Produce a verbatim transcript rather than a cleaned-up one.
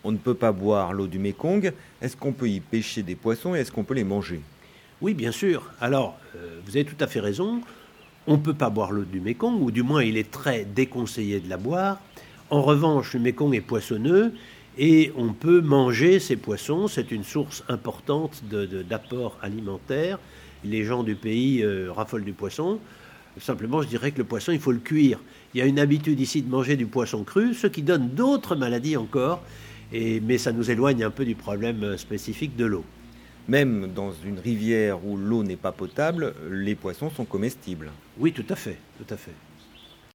on ne peut pas boire l'eau du Mékong. Est-ce qu'on peut y pêcher des poissons et est-ce qu'on peut les manger? Oui, bien sûr. Alors, euh, vous avez tout à fait raison. On ne peut pas boire l'eau du Mékong, ou du moins il est très déconseillé de la boire. En revanche, le Mékong est poissonneux et on peut manger ces poissons. C'est une source importante de, de, d'apport alimentaire. Les gens du pays euh, raffolent du poisson. Simplement, je dirais que le poisson, il faut le cuire. Il y a une habitude ici de manger du poisson cru, ce qui donne d'autres maladies encore, et, mais ça nous éloigne un peu du problème spécifique de l'eau. Même dans une rivière où l'eau n'est pas potable, les poissons sont comestibles. Oui, tout à fait, tout à fait.